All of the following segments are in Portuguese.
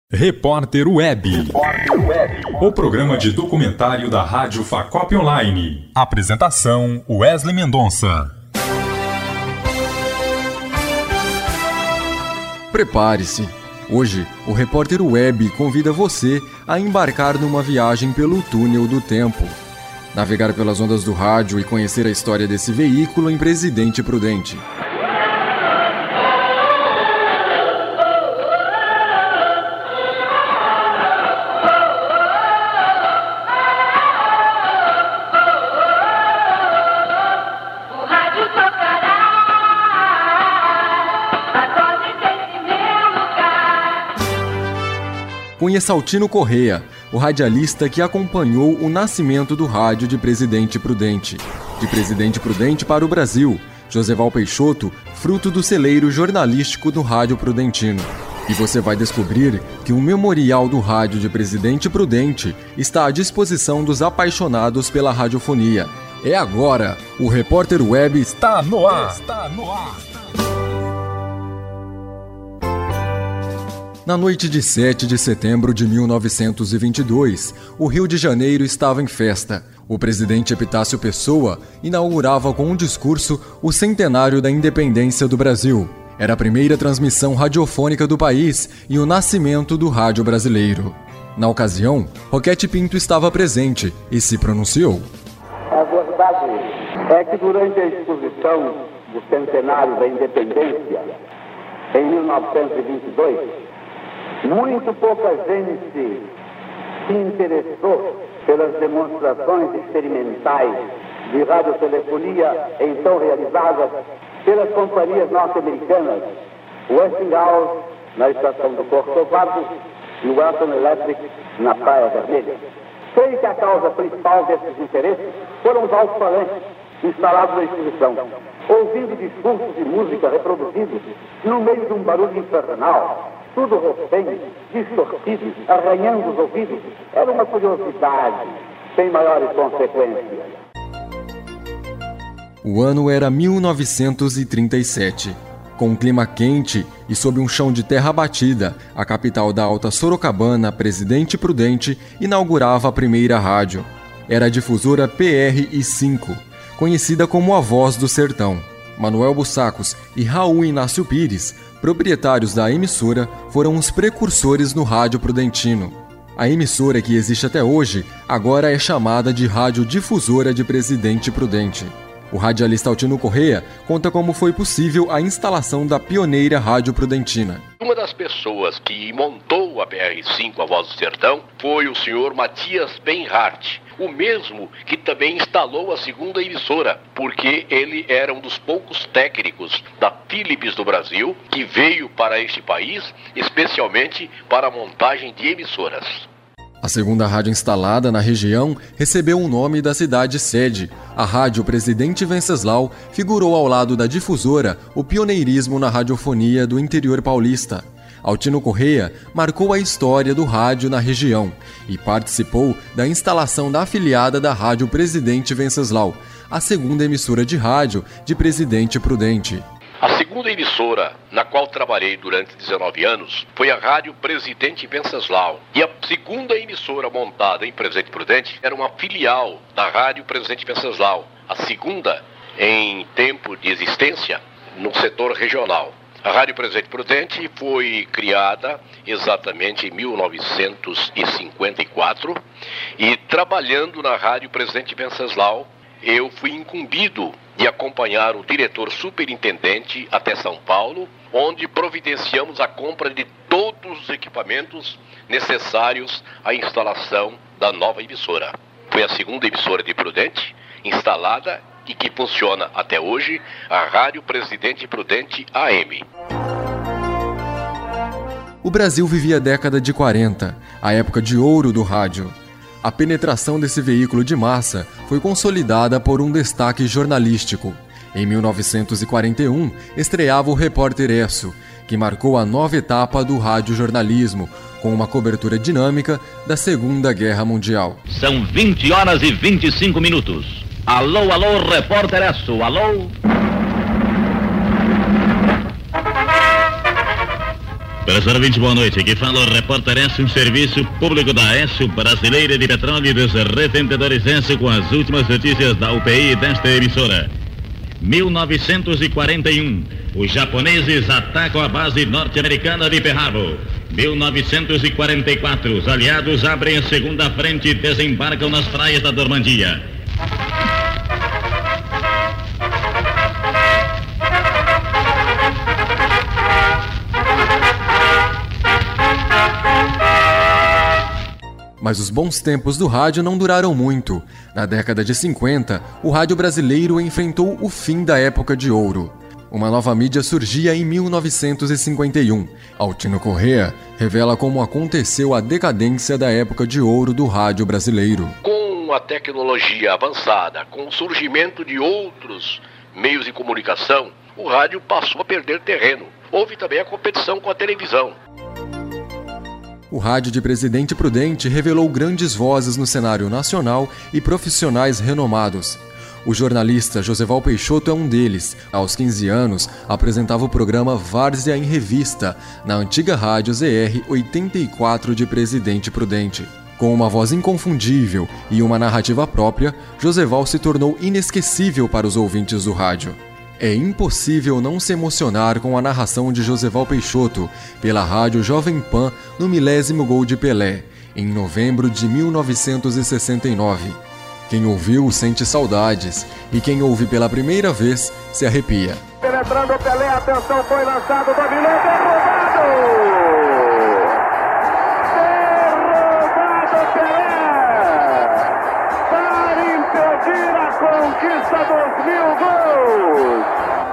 Repórter Web. O programa de documentário da Rádio Facop Online. Apresentação: Wesley Mendonça. Prepare-se. Hoje, o Repórter Web convida você a embarcar numa viagem pelo túnel do tempo. Navegar pelas ondas do rádio e conhecer a história desse veículo em Presidente Prudente. Conheça Altino Corrêa, o radialista que acompanhou o nascimento do rádio de Presidente Prudente. De Presidente Prudente para o Brasil, Joseval Peixoto, fruto do celeiro jornalístico do rádio prudentino. E você vai descobrir que o memorial do rádio de Presidente Prudente está à disposição dos apaixonados pela radiofonia. É agora, o Repórter Web está no ar. Na noite de 7 de setembro de 1922, o Rio de Janeiro estava em festa. O presidente Epitácio Pessoa inaugurava com um discurso o centenário da independência do Brasil. Era a primeira transmissão radiofônica do país e o nascimento do rádio brasileiro. Na ocasião, Roquete Pinto estava presente e se pronunciou. A verdade é que durante a exposição do centenário da independência, em 1922, muito pouca gente se interessou pelas demonstrações experimentais de radiotelefonia então realizadas pelas companhias norte-americanas Westinghouse na estação do Corcovado e Western Electric na Praia Vermelha. Creio que a causa principal desses interesses foram os alto-falantes instalados na exposição, ouvindo discursos de música reproduzidos no meio de um barulho infernal, tudo rofenho, distorcido, arranhando os ouvidos. Era uma curiosidade, sem maiores consequências. O ano era 1937. Com um clima quente e sob um chão de terra batida, a capital da Alta Sorocabana, Presidente Prudente, inaugurava a primeira rádio. Era a difusora PRI-5, conhecida como a Voz do Sertão. Manuel Bussacos e Raul Inácio Pires, proprietários da emissora, foram os precursores no rádio prudentino. A emissora, que existe até hoje, agora é chamada de Rádio Difusora de Presidente Prudente. O radialista Altino Corrêa conta como foi possível a instalação da pioneira Rádio Prudentina. Uma das pessoas que montou a PR5, a Voz do Sertão, foi o senhor Matias Benhart, o mesmo que também instalou a segunda emissora, porque ele era um dos poucos técnicos da Philips do Brasil que veio para este país, especialmente para a montagem de emissoras. A segunda rádio instalada na região recebeu o nome da cidade-sede. A Rádio Presidente Venceslau figurou ao lado da difusora o pioneirismo na radiofonia do interior paulista. Altino Corrêa marcou a história do rádio na região e participou da instalação da afiliada da Rádio Presidente Venceslau, a segunda emissora de rádio de Presidente Prudente. A segunda emissora, na qual trabalhei durante 19 anos, foi a Rádio Presidente Venceslau. E a segunda emissora montada em Presidente Prudente era uma filial da Rádio Presidente Venceslau. A segunda, em tempo de existência, no setor regional. A Rádio Presidente Prudente foi criada exatamente em 1954 e, trabalhando na Rádio Presidente Venceslau, eu fui incumbido de acompanhar o diretor superintendente até São Paulo, onde providenciamos a compra de todos os equipamentos necessários à instalação da nova emissora. Foi a segunda emissora de Prudente, instalada e que funciona até hoje, a Rádio Presidente Prudente AM. O Brasil vivia a década de 40, a época de ouro do rádio. A penetração desse veículo de massa foi consolidada por um destaque jornalístico. Em 1941, estreava o Repórter Esso, que marcou a nova etapa do radiojornalismo, com uma cobertura dinâmica da Segunda Guerra Mundial. São 20 horas e 25 minutos. Alô, alô, Repórter Esso, alô? Professor ouvinte, boa noite. Aqui fala o repórter S, um serviço público da S, Brasileira de Petróleo e dos Retentadores S, com as últimas notícias da UPI desta emissora. 1941, os japoneses atacam a base norte-americana de Pearl Harbor. 1944, os aliados abrem a segunda frente e desembarcam nas praias da Normandia. Mas os bons tempos do rádio não duraram muito. Na década de 50, o rádio brasileiro enfrentou o fim da época de ouro. Uma nova mídia surgia em 1951. Altino Corrêa revela como aconteceu a decadência da época de ouro do rádio brasileiro. Com a tecnologia avançada, com o surgimento de outros meios de comunicação, o rádio passou a perder terreno. Houve também a competição com a televisão. O rádio de Presidente Prudente revelou grandes vozes no cenário nacional e profissionais renomados. O jornalista Joseval Peixoto é um deles. Aos 15 anos, apresentava o programa Várzea em Revista, na antiga rádio ZR 84 de Presidente Prudente. Com uma voz inconfundível e uma narrativa própria, Joseval se tornou inesquecível para os ouvintes do rádio. É impossível não se emocionar com a narração de Joseval Peixoto pela rádio Jovem Pan no 10º gol de Pelé, em novembro de 1969. Quem ouviu sente saudades e quem ouve pela primeira vez se arrepia. Penetrando Pelé, atenção, foi lançado, dominou, derrubado! Derrubado Pelé! Para impedir a conquista dos 1000 gols!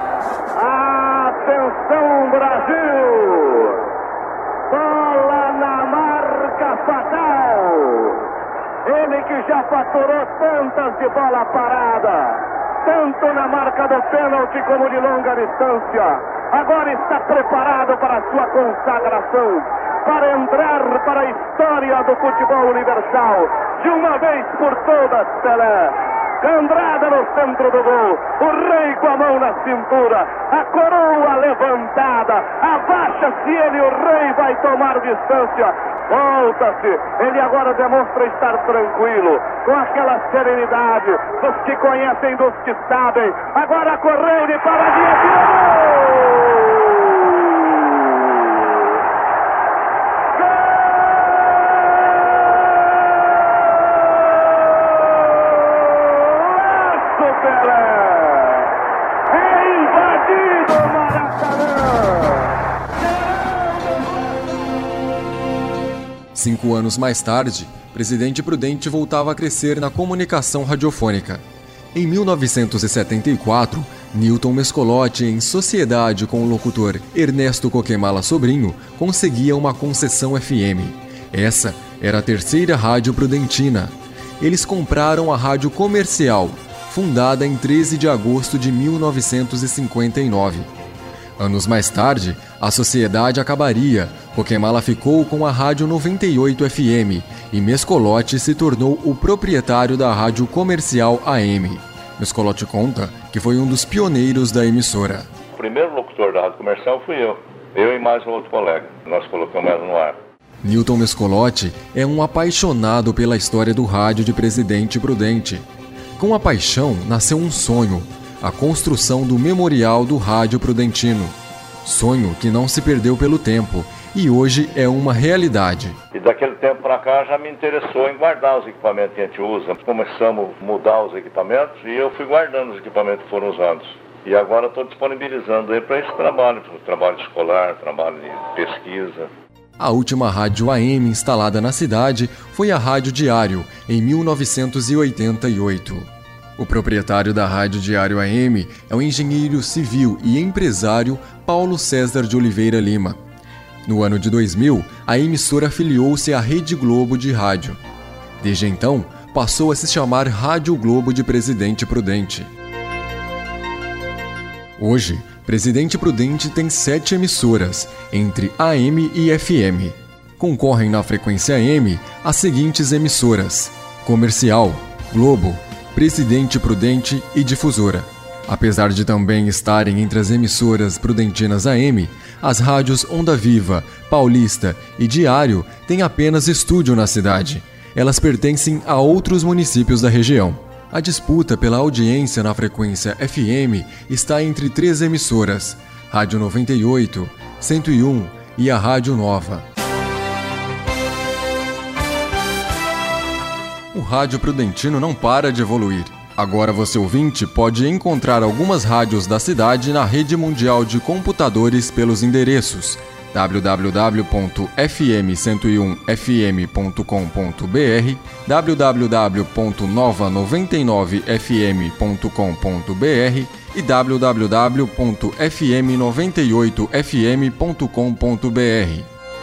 Atenção, Brasil! Bola na marca fatal! Ele que já faturou tantas de bola parada, tanto na marca do pênalti como de longa distância, agora está preparado para a sua consagração, para entrar para a história do futebol universal, de uma vez por todas, Pelé. Andrada no centro do gol, o rei com a mão na cintura, a coroa levantada, abaixa-se ele, o rei vai tomar distância, volta-se, ele agora demonstra estar tranquilo, com aquela serenidade dos que conhecem, dos que sabem, agora correu de paradinha de gol! Cinco anos mais tarde, Presidente Prudente voltava a crescer na comunicação radiofônica. Em 1974, Newton Mescolotti, em sociedade com o locutor Ernesto Coquemala Sobrinho, conseguia uma concessão FM. Essa era a terceira rádio prudentina. Eles compraram a Rádio Comercial, fundada em 13 de agosto de 1959. Anos mais tarde, a sociedade acabaria. Coquemala ficou com a Rádio 98 FM e Mescolotti se tornou o proprietário da Rádio Comercial AM. Mescolotti conta que foi um dos pioneiros da emissora. O primeiro locutor da Rádio Comercial fui eu e mais um outro colega. Nós colocamos ela no ar. Newton Mescolotti é um apaixonado pela história do rádio de Presidente Prudente. Com a paixão nasceu um sonho, a construção do Memorial do Rádio Prudentino. Sonho que não se perdeu pelo tempo e hoje é uma realidade. E daquele tempo para cá já me interessou em guardar os equipamentos que a gente usa. Começamos a mudar os equipamentos e eu fui guardando os equipamentos que foram usados. E agora estou disponibilizando aí para esse trabalho escolar, trabalho de pesquisa. A última rádio AM instalada na cidade foi a Rádio Diário, em 1988. O proprietário da Rádio Diário AM é o engenheiro civil e empresário Paulo César de Oliveira Lima. No ano de 2000, a emissora afiliou-se à Rede Globo de rádio. Desde então, passou a se chamar Rádio Globo de Presidente Prudente. Hoje, Presidente Prudente tem 7 emissoras, entre AM e FM. Concorrem na frequência AM as seguintes emissoras: Comercial, Globo, Presidente Prudente e Difusora. Apesar de também estarem entre as emissoras prudentinas AM, as rádios Onda Viva, Paulista e Diário têm apenas estúdio na cidade. Elas pertencem a outros municípios da região. A disputa pela audiência na frequência FM está entre 3 emissoras: Rádio 98, 101 e a Rádio Nova. O rádio prudentino não para de evoluir. Agora você, ouvinte, pode encontrar algumas rádios da cidade na rede mundial de computadores pelos endereços www.fm101fm.com.br, www.nova99fm.com.br e www.fm98fm.com.br.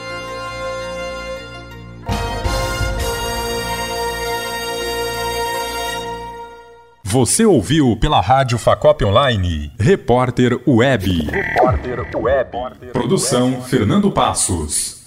Você ouviu pela Rádio Facop Online, Repórter Web. Produção Fernando Passos.